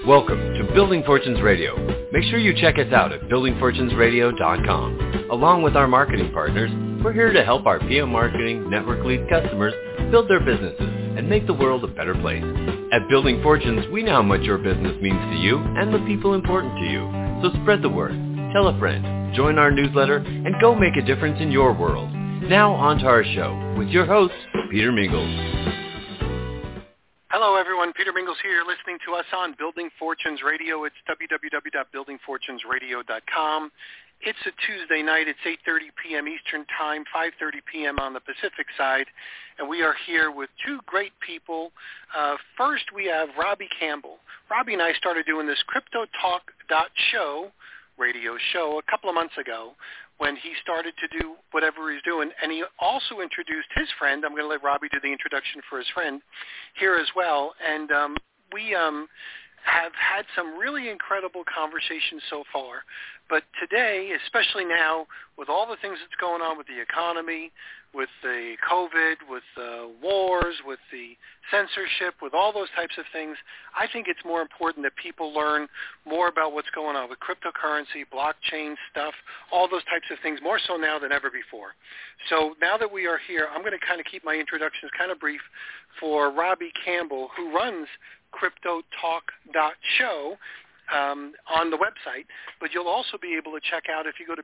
Welcome to Building Fortunes Radio. Make sure you check us out at buildingfortunesradio.com. Along with our marketing partners, we're here to help our PM Marketing Network Lead customers build their businesses and make the world a better place. At Building Fortunes, we know how much your business means to you and the people important to you. So spread the word, tell a friend, join our newsletter, and go make a difference in your world. Now on to our show with your host, Peter Mingles. Hello, everyone. Peter Mingles here. You're listening to us on Building Fortunes Radio. It's www.buildingfortunesradio.com. It's a Tuesday night. It's 8:30 p.m. Eastern Time, 5:30 p.m. on the Pacific side, and we are here with two great people. First, we have Robbie Campbell. Robbie and I started doing this CryptoTalk.show radio show a couple of months ago when he started to do whatever he's doing, and he also introduced his friend. I'm going to let Robbie do the introduction for his friend here as well, and we have had some really incredible conversations so far. But today, especially now, with all the things that's going on with the economy, with the COVID, with the wars, with the censorship, with all those types of things, I think it's more important that people learn more about what's going on with cryptocurrency, blockchain stuff, all those types of things, more so now than ever before. So now that we are here, I'm going to kind of keep my introductions kind of brief for Robbie Campbell, who runs CryptoTalk.show on the website, but you'll also be able to check out, if you go to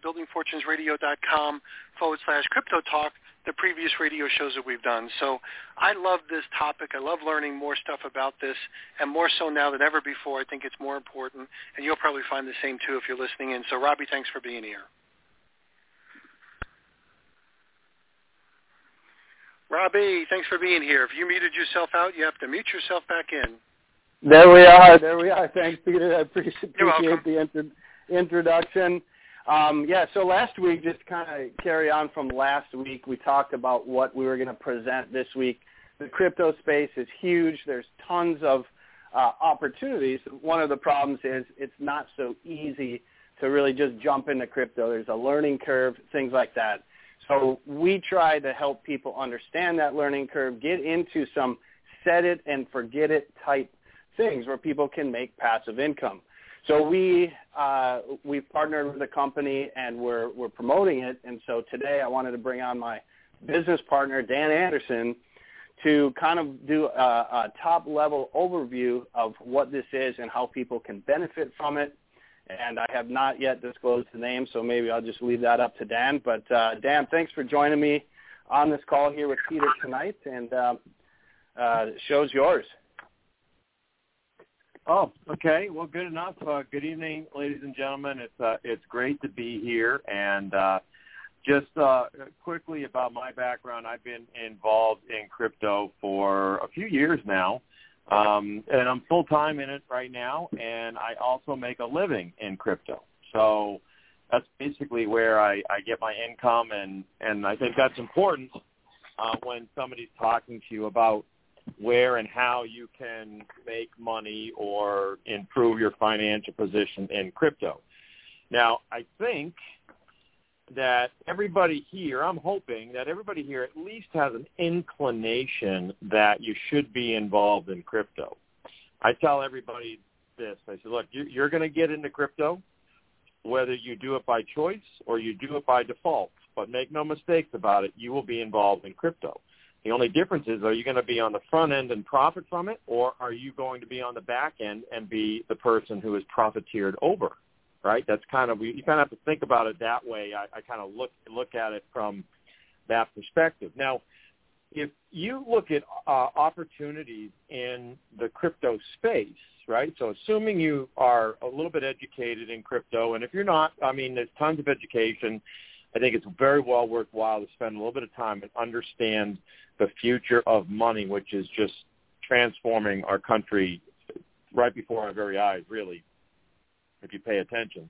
buildingfortunesradio.com/CryptoTalk, the previous radio shows that we've done. So I love this topic. I love learning more stuff about this, and more so now than ever before. I think it's more important, and you'll probably find the same too if you're listening in. So Robbie, thanks for being here. Robbie, thanks for being here. If you muted yourself out, you have to mute yourself back in. There we are. Thanks, Peter. I appreciate the introduction. So last week, just to kind of carry on from last week, we talked about what we were going to present this week. The crypto space is huge. There's tons of opportunities. One of the problems is it's not so easy to really just jump into crypto. There's a learning curve, things like that. So we try to help people understand that learning curve, get into some set it and forget it type things where people can make passive income. So we've partnered with a company and we're promoting it. And so today I wanted to bring on my business partner, Dan Anderson, to kind of do a top level overview of what this is and how people can benefit from it. And I have not yet disclosed the name, so maybe I'll just leave that up to Dan. But Dan, thanks for joining me on this call here with Peter tonight, and the show's yours. Oh, okay. Well, good enough. Good evening, ladies and gentlemen. It's great to be here. And just quickly about my background, I've been involved in crypto for a few years now, and I'm full-time in it right now, and I also make a living in crypto. So that's basically where I get my income, and I think that's important when somebody's talking to you about where and how you can make money or improve your financial position in crypto. Now, I think that everybody here, I'm hoping that everybody here at least has an inclination that you should be involved in crypto. I tell everybody this. I say, look, you're going to get into crypto whether you do it by choice or you do it by default. But make no mistakes about it, you will be involved in crypto. The only difference is, are you going to be on the front end and profit from it, or are you going to be on the back end and be the person who is profiteered over, right? That's kind of, you kind of have to think about it that way. I kind of look at it from that perspective. Now, if you look at opportunities in the crypto space, right, so assuming you are a little bit educated in crypto, and if you're not, I mean, there's tons of education. I think it's very well worthwhile to spend a little bit of time and understand the future of money, which is just transforming our country right before our very eyes, really, if you pay attention.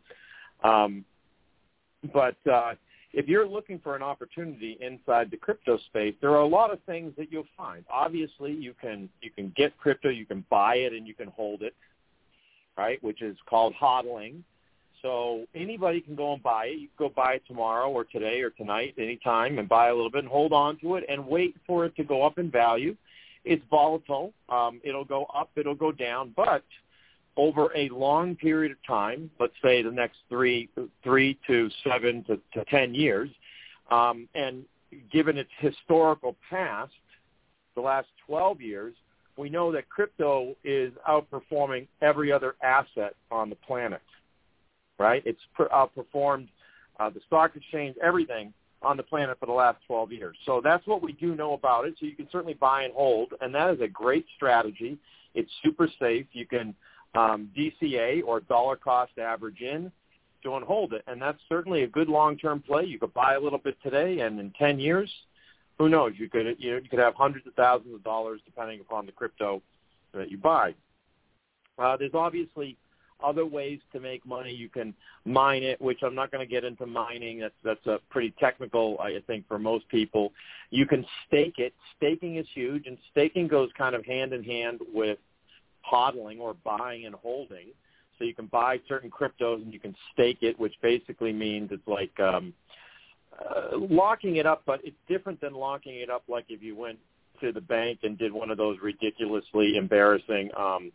But if you're looking for an opportunity inside the crypto space, there are a lot of things that you'll find. Obviously, you can get crypto, you can buy it, and you can hold it, right, which is called hodling. So anybody can go and buy it. You can go buy it tomorrow or today or tonight, anytime, and buy a little bit and hold on to it and wait for it to go up in value. It's volatile. It'll go up. It'll go down. But over a long period of time, let's say the next 3 to 7 to 10 years, and given its historical past, the last 12 years, we know that crypto is outperforming every other asset on the planet, right? It's outperformed the stock exchange, everything on the planet for the last 12 years. So that's what we do know about it. So you can certainly buy and hold, and that is a great strategy. It's super safe. You can DCA or dollar cost average in to and hold it, and that's certainly a good long-term play. You could buy a little bit today, and in 10 years, who knows? You could have hundreds of thousands of dollars depending upon the crypto that you buy. There's obviously other ways to make money. You can mine it, which I'm not going to get into mining. That's a pretty technical, I think, for most people. You can stake it. Staking is huge, and staking goes kind of hand in hand with hodling or buying and holding. So you can buy certain cryptos and you can stake it, which basically means it's like locking it up, but it's different than locking it up like if you went to the bank and did one of those ridiculously embarrassing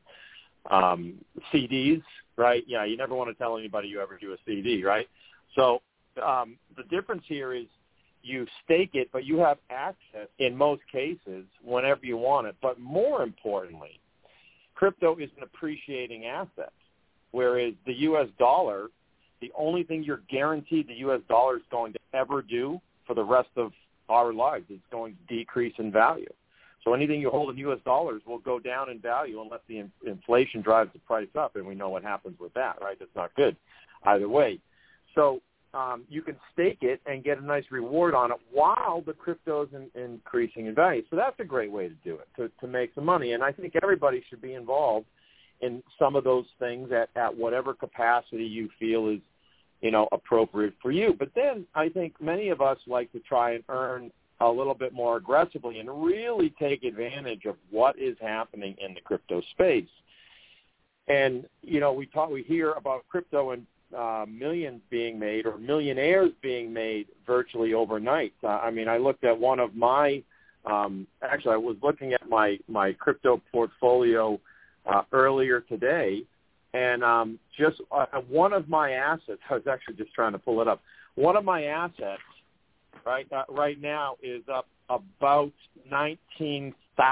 CDs, right? Yeah, you never want to tell anybody you ever do a CD, right? So the difference here is you stake it, but you have access in most cases whenever you want it. But more importantly, crypto is an appreciating asset, whereas the U.S. dollar, the only thing you're guaranteed the U.S. dollar is going to ever do for the rest of our lives is going to decrease in value. So anything you hold in U.S. dollars will go down in value unless the inflation drives the price up, and we know what happens with that, right? That's not good either way. So you can stake it and get a nice reward on it while the crypto is increasing in value. So that's a great way to do it, to make some money. And I think everybody should be involved in some of those things at whatever capacity you feel is, appropriate for you. But then I think many of us like to try and earn a little bit more aggressively and really take advantage of what is happening in the crypto space. And, we hear about crypto and millions being made or millionaires being made virtually overnight. I looked at one of my, I was looking at my crypto portfolio earlier today, and just one of my assets, I was actually just trying to pull it up. One of my assets right now is up about 19,000%.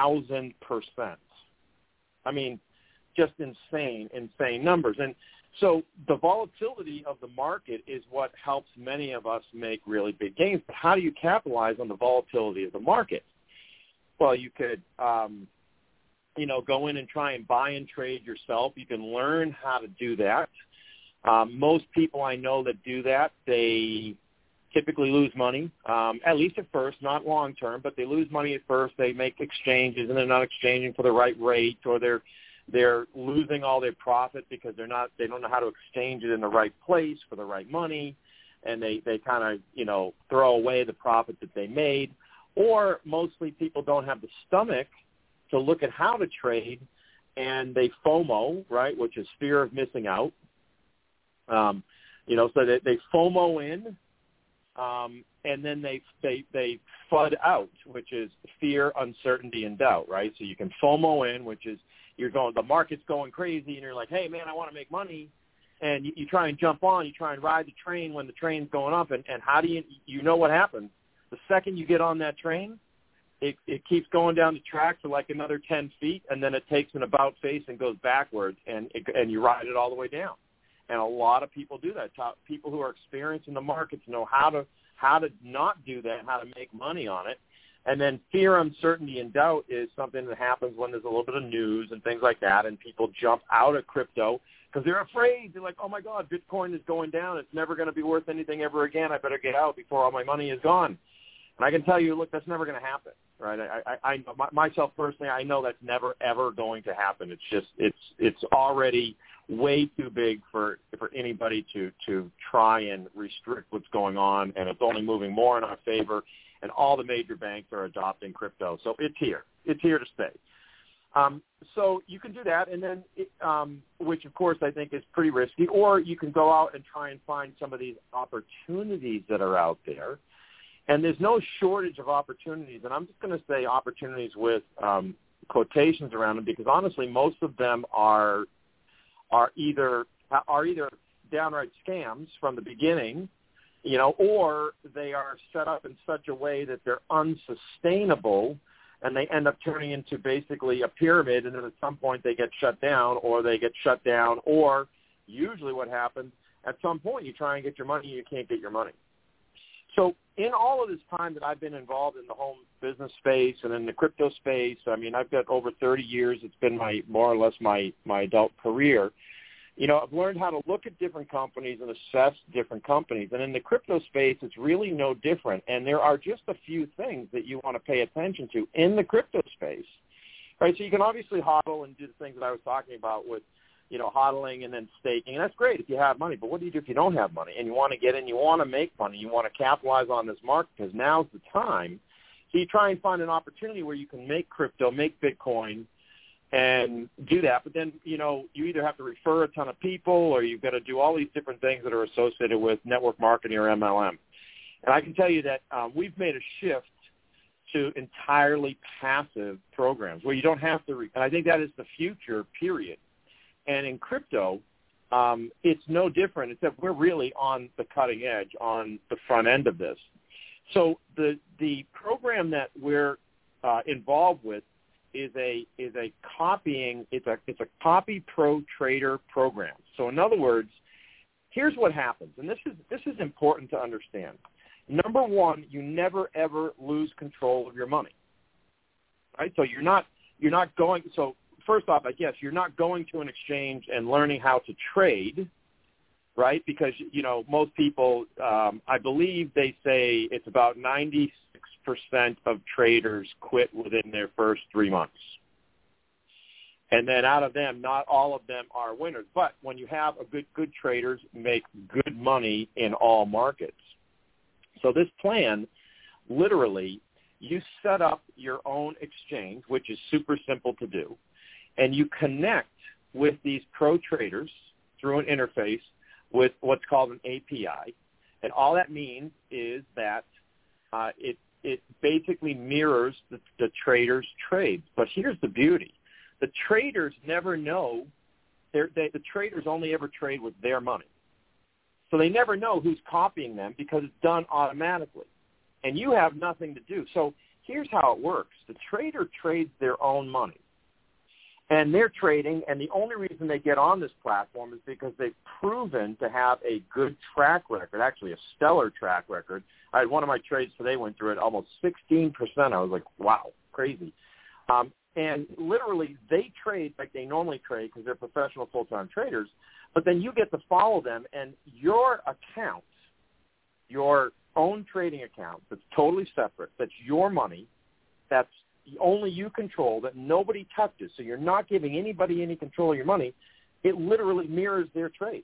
Just insane numbers. And so the volatility of the market is what helps many of us make really big gains. But how do you capitalize on the volatility of the market? Well, you could, go in and try and buy and trade yourself. You can learn how to do that. Most people I know that do that, they typically lose money, at least at first, not long term, but they lose money at first. They make exchanges and they're not exchanging for the right rate, or they're losing all their profit because they don't know how to exchange it in the right place for the right money, and they kind of throw away the profit that they made. Or mostly people don't have the stomach to look at how to trade, and they FOMO, right, which is fear of missing out. So they FOMO in, and then they FUD out, which is fear, uncertainty, and doubt, right? So you can FOMO in, which is the market's going crazy, and you're like, hey, man, I want to make money. And you try and jump on, you try and ride the train when the train's going up, and how do you know what happens? The second you get on that train, it keeps going down the track for like another 10 feet, and then it takes an about face and goes backwards, and you ride it all the way down. And a lot of people do that. People who are experienced in the markets know how to not do that, how to make money on it. And then fear, uncertainty, and doubt is something that happens when there's a little bit of news and things like that, and people jump out of crypto because they're afraid. They're like, oh, my God, Bitcoin is going down. It's never going to be worth anything ever again. I better get out before all my money is gone. And I can tell you, look, that's never going to happen, right? I myself personally, I know that's never, ever going to happen. It's just it's already way too big for anybody to try and restrict what's going on, and it's only moving more in our favor, and all the major banks are adopting crypto. So it's here. It's here to stay. So you can do that, and then which, of course, I think is pretty risky, or you can go out and try and find some of these opportunities that are out there. And there's no shortage of opportunities, and I'm just going to say opportunities with quotations around them, because honestly, most of them are are either downright scams from the beginning, or they are set up in such a way that they're unsustainable, and they end up turning into basically a pyramid, and then at some point they get shut down, or usually what happens, at some point you try and get your money and you can't get your money. So in all of this time that I've been involved in the home business space and in the crypto space, I mean, I've got over 30 years. It's been more or less my adult career. I've learned how to look at different companies and assess different companies. And in the crypto space, it's really no different. And there are just a few things that you want to pay attention to in the crypto space, right? So you can obviously hodl and do the things that I was talking about with, hodling and then staking. And that's great if you have money. But what do you do if you don't have money and you want to get in, you want to make money, you want to capitalize on this market because now's the time. So you try and find an opportunity where you can make crypto, make Bitcoin, and do that. But then, you either have to refer a ton of people or you've got to do all these different things that are associated with network marketing or MLM. And I can tell you that we've made a shift to entirely passive programs where you don't have to and I think that is the future, period. And in crypto, it's no different, except we're really on the cutting edge, on the front end of this. So the program that we're involved with is a copying. It's a copy pro trader program. So in other words, here's what happens, and this is important to understand. Number one, you never ever lose control of your money. Right? So you're not going. So first off, I guess you're not going to an exchange and learning how to trade, right? Because, most people, I believe they say it's about 96% of traders quit within their first 3 months. And then out of them, not all of them are winners. But when you have good traders make good money in all markets. So this plan, literally, you set up your own exchange, which is super simple to do. And you connect with these pro traders through an interface with what's called an API. And all that means is that it basically mirrors the traders' trades. But here's the beauty. The traders never know. The traders only ever trade with their money. So they never know who's copying them because it's done automatically. And you have nothing to do. So here's how it works. The trader trades their own money. And they're trading, and the only reason they get on this platform is because they've proven to have a good track record, actually a stellar track record. I had one of my trades today went through it almost 16%. I was like, wow, crazy. And literally they trade like they normally trade because they're professional full-time traders, but then you get to follow them, and your account, your own trading account that's totally separate, that's your money, that's only you control, that nobody touches, so you're not giving anybody any control of your money, it literally mirrors their trades.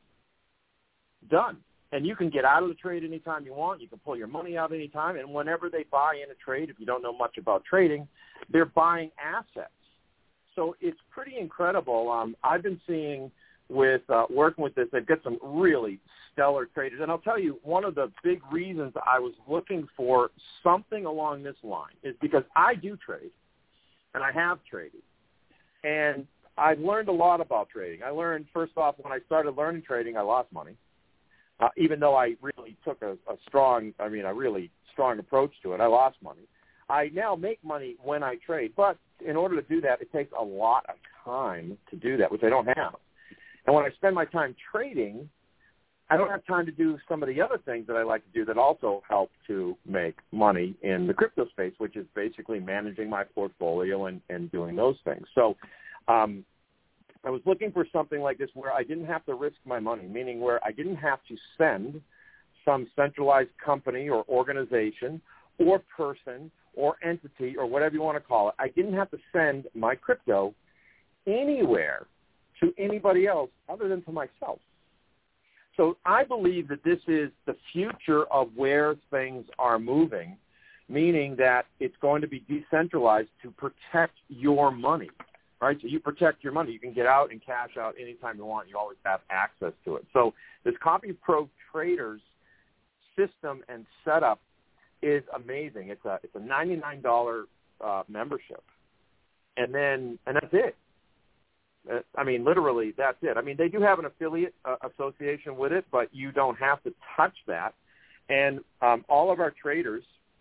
Done. And you can get out of the trade anytime you want. You can pull your money out anytime, and whenever they buy in a trade, if you don't know much about trading, they're buying assets. So it's pretty incredible. I've been seeing with working with this, they've got some really stellar traders. And I'll tell you, one of the big reasons I was looking for something along this line is because I do trade, and I have traded. And I've learned a lot about trading. I learned, first off, when I started learning trading, I lost money, even though I really took a really strong approach to it. I lost money. I now make money when I trade, but in order to do that, it takes a lot of time to do that, which I don't have. And when I spend my time trading, I don't have time to do some of the other things that I like to do that also help to make money in the crypto space, which is basically managing my portfolio and doing those things. So I was looking for something like this where I didn't have to risk my money, meaning where I didn't have to send some centralized company or organization or person or entity or whatever you want to call it. I didn't have to send my crypto anywhere to anybody else other than to myself. So I believe that this is the future of where things are moving, meaning that it's going to be decentralized to protect your money, right? So you protect your money. You can get out and cash out anytime you want. You always have access to it. So this Copy Pro Traders system and setup is amazing. It's a $99 membership, and that's it. I mean, literally, that's it. I mean, they do have an affiliate association with it, but you don't have to touch that. And all of our traders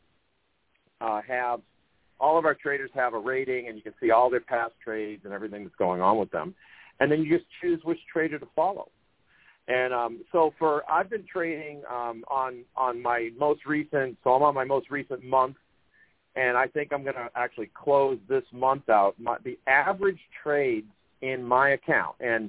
have a rating, and you can see all their past trades and everything that's going on with them. And then you just choose which trader to follow. And I've been trading on my most recent, so I'm on my most recent month, and I think I'm going to actually close this month out. The average trades in my account, and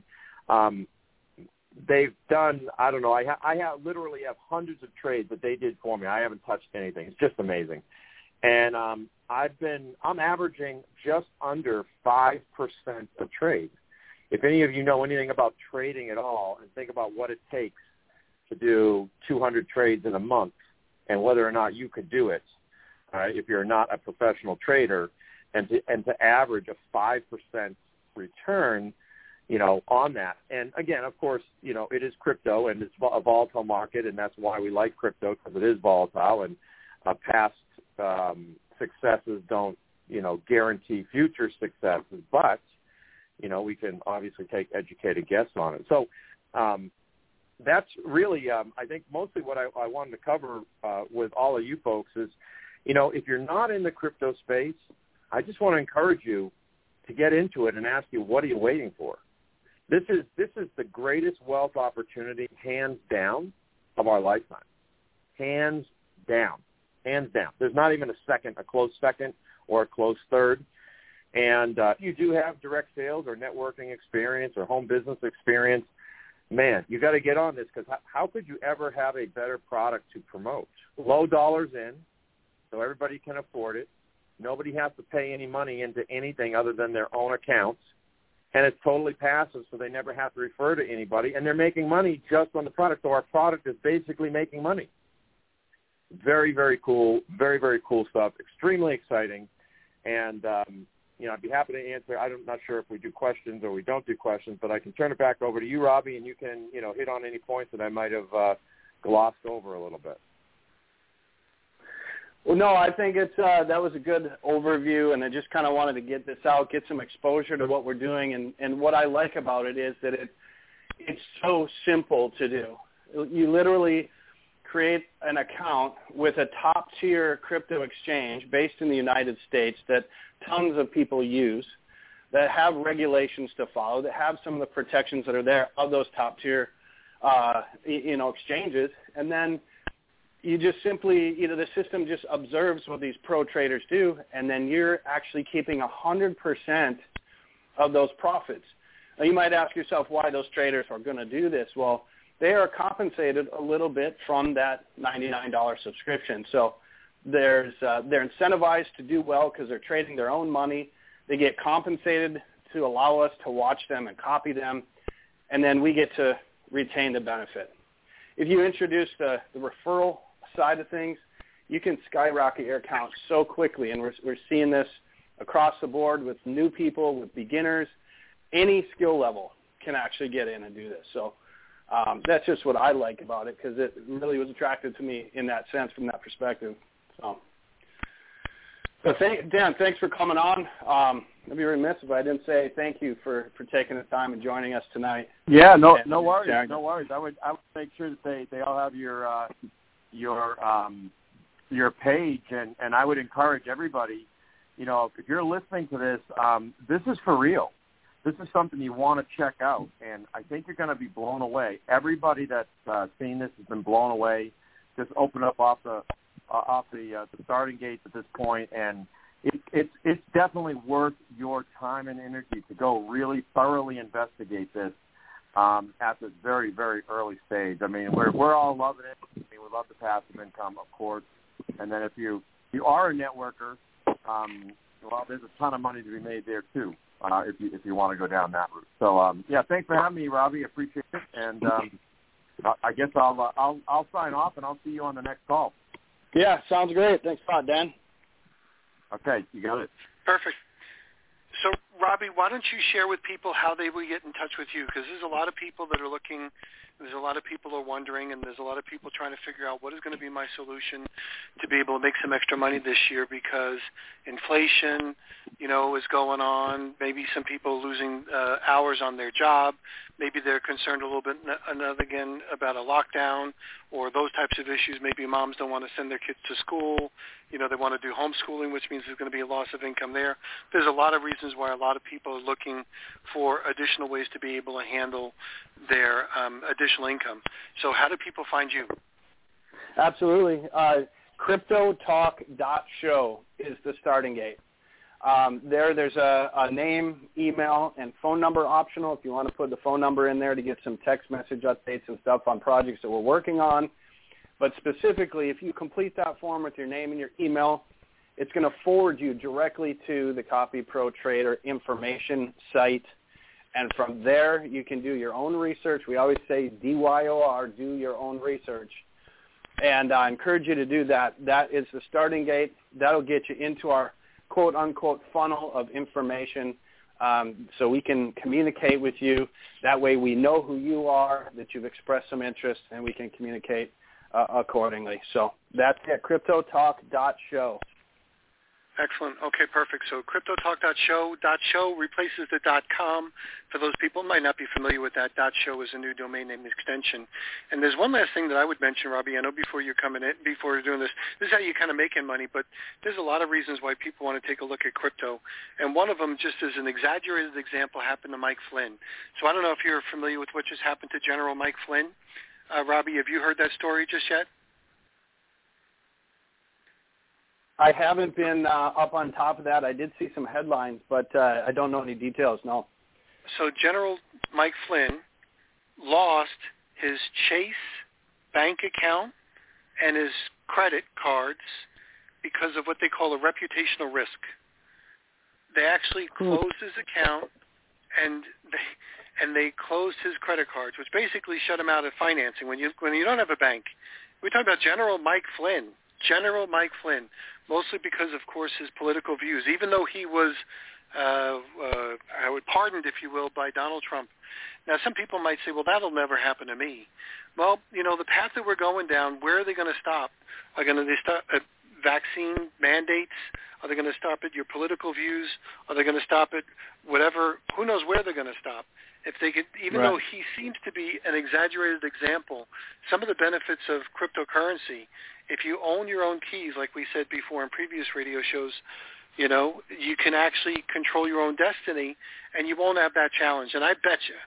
they've done, I don't know, I literally have hundreds of trades that they did for me. I haven't touched anything. It's just amazing. And I'm averaging just under 5% of trades. If any of you know anything about trading at all and think about what it takes to do 200 trades in a month and whether or not you could do it, if you're not a professional trader, and to average a 5% return, on that. And again, of course, it is crypto and it's a volatile market, and that's why we like crypto, because it is volatile, and past successes don't, guarantee future successes, but we can obviously take educated guesses on it. So that's really, I think, mostly what I wanted to cover with all of you folks is, if you're not in the crypto space, I just want to encourage you to get into it and ask you, what are you waiting for? This is the greatest wealth opportunity, hands down, of our lifetime. Hands down. Hands down. There's not even a close second or a close third. And if you do have direct sales or networking experience or home business experience, man, you got to get on this, because how could you ever have a better product to promote? Low dollars in, so everybody can afford it. Nobody has to pay any money into anything other than their own accounts. And it's totally passive, so they never have to refer to anybody. And they're making money just on the product, so our product is basically making money. Very, very cool. Very, very cool stuff. Extremely exciting. And, I'd be happy to answer. I'm not sure if we do questions or we don't do questions, but I can turn it back over to you, Robbie, and you can, hit on any points that I might have glossed over a little bit. Well, no, I think that was a good overview, and I just kind of wanted to get this out, get some exposure to what we're doing, and what I like about it is that it's so simple to do. You literally create an account with a top-tier crypto exchange based in the United States that tons of people use, that have regulations to follow, that have some of the protections that are there of those top-tier, exchanges, and then you just simply, the system just observes what these pro traders do, and then you're actually keeping 100% of those profits. Now, you might ask yourself why those traders are going to do this. Well, they are compensated a little bit from that $99 subscription. So they're incentivized to do well because they're trading their own money. They get compensated to allow us to watch them and copy them, and then we get to retain the benefit. If you introduce the referral side of things, you can skyrocket your account so quickly, and we're seeing this across the board with new people, with beginners. Any skill level can actually get in and do this. So that's just what I like about it, because it really was attractive to me in that sense, from that perspective. So Dan, thanks for coming on. I'd be remiss if I didn't say thank you for taking the time and joining us tonight. Yeah, no worries, no worries. I would make sure that they all have your page, and I would encourage everybody, if you're listening to this, this is for real. This is something you want to check out, and I think you're going to be blown away. Everybody that's seen this has been blown away. Just open up off the starting gates at this point, and it's definitely worth your time and energy to go really thoroughly investigate this at this very, very early stage. I mean, we're all loving it. I mean, we love the passive income, of course. And then if you are a networker, well, there's a ton of money to be made there too, if you want to go down that route. So thanks for having me, Robbie. Appreciate it. And I guess I'll sign off, and I'll see you on the next call. Yeah, sounds great. Thanks a lot, Dan. Okay, you got it. Perfect. So, Robbie, why don't you share with people how they will get in touch with you? Because there's a lot of people that are looking, there's a lot of people who are wondering, and there's a lot of people trying to figure out what is going to be my solution to be able to make some extra money this year, because inflation, is going on. Maybe some people losing hours on their job. Maybe they're concerned a little bit again about a lockdown or those types of issues. Maybe moms don't want to send their kids to school. They want to do homeschooling, which means there's going to be a loss of income there. There's a lot of reasons why a lot of people are looking for additional ways to be able to handle their additional income. So how do people find you? Absolutely. CryptoTalk.show is the starting gate. There's a name, email, and phone number optional if you want to put the phone number in there to get some text message updates and stuff on projects that we're working on. But specifically, if you complete that form with your name and your email, it's going to forward you directly to the Copy Pro Trader information site. And from there, you can do your own research. We always say DYOR, do your own research. And I encourage you to do that. That is the starting gate. That'll get you into our quote-unquote funnel of information, so we can communicate with you. That way we know who you are, that you've expressed some interest, and we can communicate accordingly. So that's at CryptoTalk.show. Excellent. Okay, perfect. So CryptoTalk.show replaces the .com. For those people who might not be familiar with that, .show is a new domain name extension. And there's one last thing that I would mention, Robbie. I know before you're coming in, before you're doing this is how you're kind of making money, but there's a lot of reasons why people want to take a look at crypto. And one of them, just as an exaggerated example, happened to Mike Flynn. So I don't know if you're familiar with what just happened to General Mike Flynn. Robbie, have you heard that story just yet? I haven't been up on top of that. I did see some headlines, but I don't know any details, no. So General Mike Flynn lost his Chase bank account and his credit cards because of what they call a reputational risk. They actually closed his account and they closed his credit cards, which basically shut him out of financing. When you don't have a bank, we're talking about General Mike Flynn, mostly because, of course, his political views, even though he was pardoned, if you will, by Donald Trump. Now, some people might say, well, that'll never happen to me. Well, the path that we're going down, where are they going to stop? Are they stop at vaccine mandates? Are they going to stop at your political views? Are they going to stop at whatever? Who knows where they're going to stop? If they could, even though he seems to be an exaggerated example, some of the benefits of cryptocurrency, if you own your own keys, like we said before in previous radio shows, you can actually control your own destiny, and you won't have that challenge. And I bet you,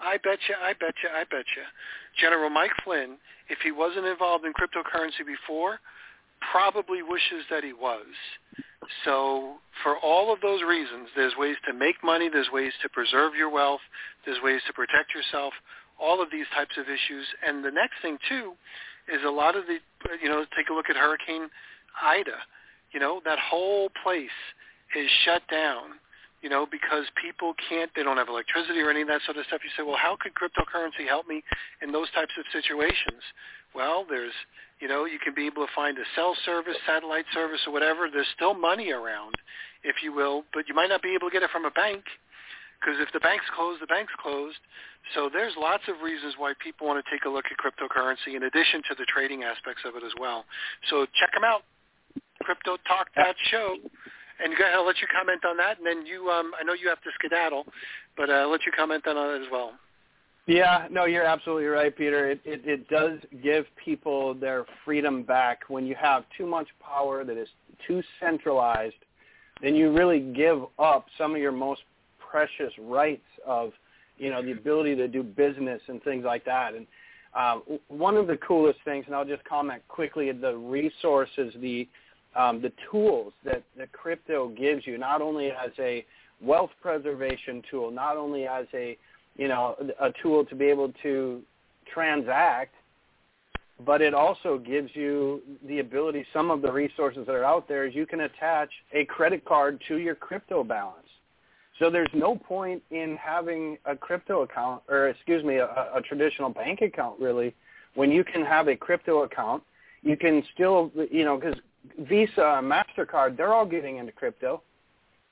General Mike Flynn, if he wasn't involved in cryptocurrency before, probably wishes that he was. So for all of those reasons, there's ways to make money, there's ways to preserve your wealth, there's ways to protect yourself, all of these types of issues. And the next thing, too, is a lot of the, take a look at Hurricane Ida. That whole place is shut down, because people they don't have electricity or any of that sort of stuff. You say, well, how could cryptocurrency help me in those types of situations? Well, there's, you can be able to find a cell service, satellite service, or whatever. There's still money around, if you will, but you might not be able to get it from a bank, because if the bank's closed, the bank's closed. So there's lots of reasons why people want to take a look at cryptocurrency in addition to the trading aspects of it as well. So check them out, CryptoTalk.show. And go ahead, I'll let you comment on that. And then I know you have to skedaddle, but I'll let you comment on it as well. Yeah, no, you're absolutely right, Peter. It does give people their freedom back. When you have too much power that is too centralized, then you really give up some of your most precious rights of, the ability to do business and things like that. And one of the coolest things, and I'll just comment quickly, the resources, the tools that crypto gives you, not only as a wealth preservation tool, not only as a tool to be able to transact, but it also gives you the ability, some of the resources that are out there is you can attach a credit card to your crypto balance. So there's no point in having a crypto account, or a traditional bank account really, when you can have a crypto account. You can still, because Visa and MasterCard, they're all getting into crypto.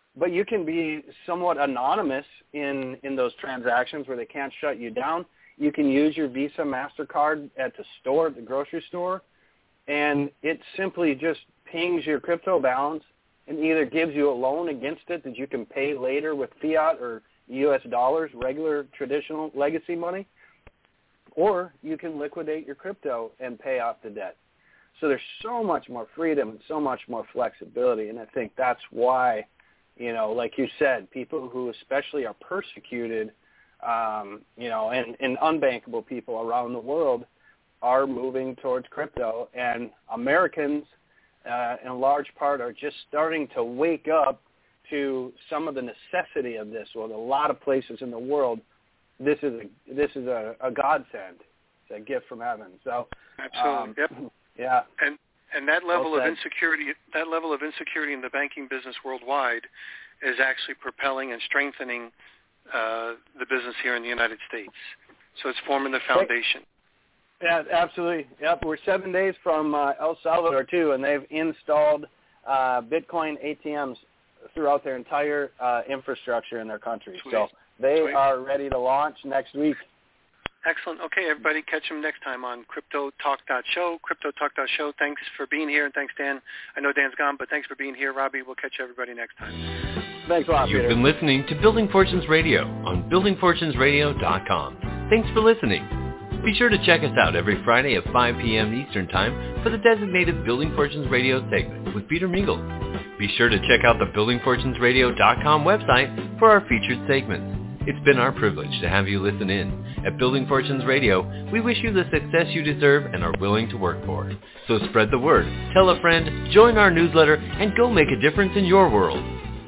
but you can be somewhat anonymous in those transactions where they can't shut you down. You can use your Visa, MasterCard at the store, at the grocery store, and it simply just pings your crypto balance and either gives you a loan against it that you can pay later with fiat or U.S. dollars, regular traditional legacy money, or you can liquidate your crypto and pay off the debt. So there's so much more freedom and so much more flexibility, and I think that's why, like you said, people who especially are persecuted, and unbankable people around the world are moving towards crypto, and Americans, in large part, are just starting to wake up to some of the necessity of this. Well, a lot of places in the world, this is a godsend. It's a gift from heaven. So, absolutely, yep. Yeah. And that level of insecurity, in the banking business worldwide, is actually propelling and strengthening the business here in the United States. So it's forming the foundation. Yeah, absolutely. Yep, we're 7 days from El Salvador too, and they've installed Bitcoin ATMs throughout their entire infrastructure in their country. Sweet. So they are ready to launch next week. Excellent. Okay, everybody, catch them next time on CryptoTalk.show. CryptoTalk.show. Thanks for being here, and thanks, Dan. I know Dan's gone, but thanks for being here, Robbie. We'll catch everybody next time. Thanks a lot, Peter. You've been listening to Building Fortunes Radio on buildingfortunesradio.com. Thanks for listening. Be sure to check us out every Friday at 5 p.m. Eastern Time for the designated Building Fortunes Radio segment with Peter Mingel. Be sure to check out the buildingfortunesradio.com website for our featured segments. It's been our privilege to have you listen in. At Building Fortunes Radio, we wish you the success you deserve and are willing to work for. So spread the word, tell a friend, join our newsletter, and go make a difference in your world.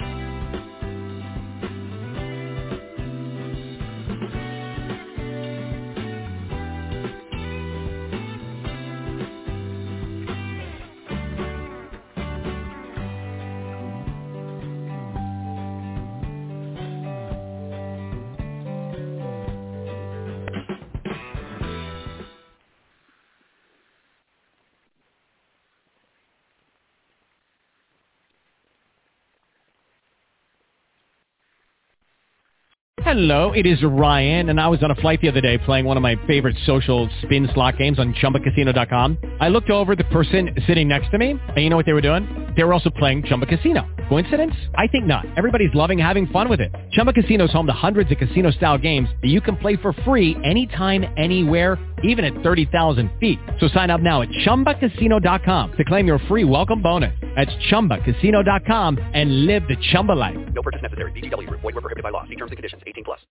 Hello, it is Ryan, and I was on a flight the other day playing one of my favorite social spin slot games on ChumbaCasino.com. I looked over at the person sitting next to me, and you know what they were doing? They were also playing Chumba Casino. Coincidence? I think not. Everybody's loving having fun with it. Chumba Casino is home to hundreds of casino-style games that you can play for free anytime, anywhere, even at 30,000 feet. So sign up now at ChumbaCasino.com to claim your free welcome bonus. That's ChumbaCasino.com and live the Chumba life. No purchase necessary. VGW. Void where prohibited by law. See terms and conditions. 18+.